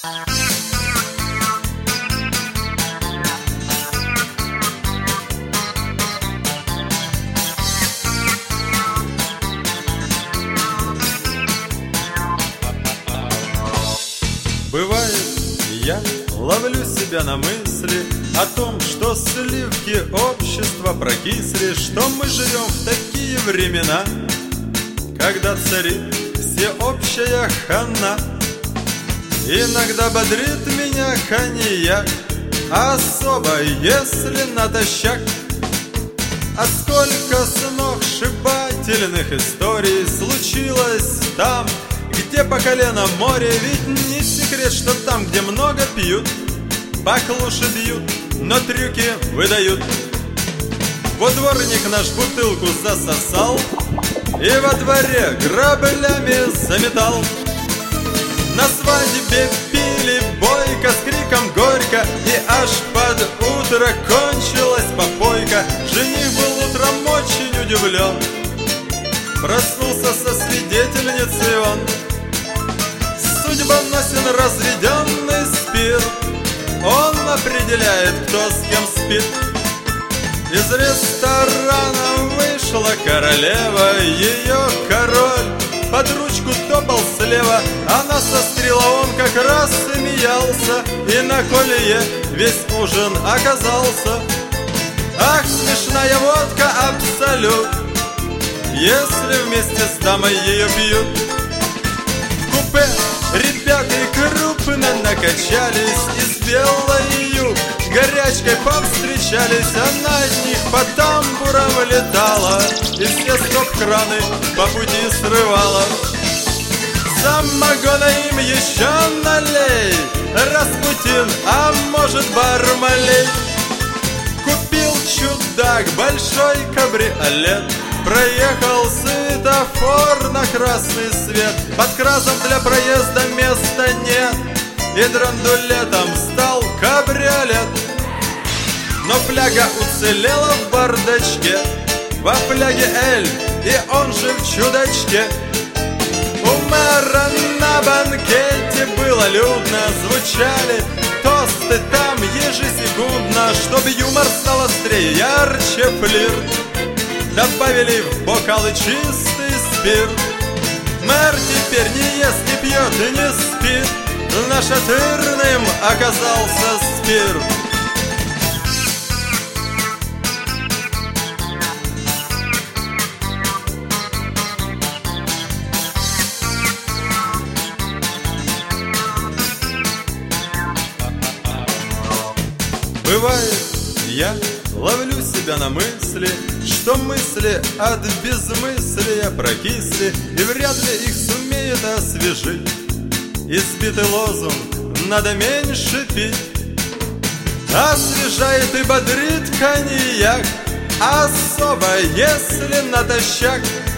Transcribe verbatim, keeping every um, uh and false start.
Бывает, я ловлю себя на мысли о том, что сливки общества прокисли, что мы живем в такие времена, когда царит всеобщая хана. Иногда бодрит меня коньяк, особо если натощак. А сколько сногсшибательных историй случилось там, где по колено море. Ведь не секрет, что там, где много пьют, баклуши бьют, но трюки выдают. Во дворник наш бутылку засосал и во дворе граблями заметал. На свадьбе пили бойко с криком горько, и аж под утро кончилась попойка. Жених был утром очень удивлен, проснулся со свидетельницей он. Судьбоносен разведенный спирт, он определяет, кто с кем спит. Из ресторана вышла королева, ее король под ручку топал слева. Она сострила, он как раз смеялся, и на колье весь ужин оказался. Ах, смешная водка абсолют, если вместе с дамой ее пьют. В купе ребята крупно накачались, и с белою горячкой повстречались. Она от них по тамбурам летала, и все стоп-краны по пути срывала. Самогона им еще налей, Распутин, а может Бармалей. Купил чудак большой кабриолет, проехал светофор на красный свет. Под красом для проезда места нет, и драндулетом стал кабриолет. Но фляга уцелела в бардачке, во фляге Эль, и он же в чудачке. У мэра на банкете было людно, звучали тосты там ежесекундно. Чтоб юмор стал острее, ярче флирт, добавили в бокалы чистый спирт. Мэр теперь не ест, не пьет и не спит, нашатырным оказался спирт. Бывает, я ловлю себя на мысли, что мысли от безмыслия прокисли, и вряд ли их сумеет освежить избитый лозунг «надо меньше пить». Освежает и бодрит коньяк, особо если натощак.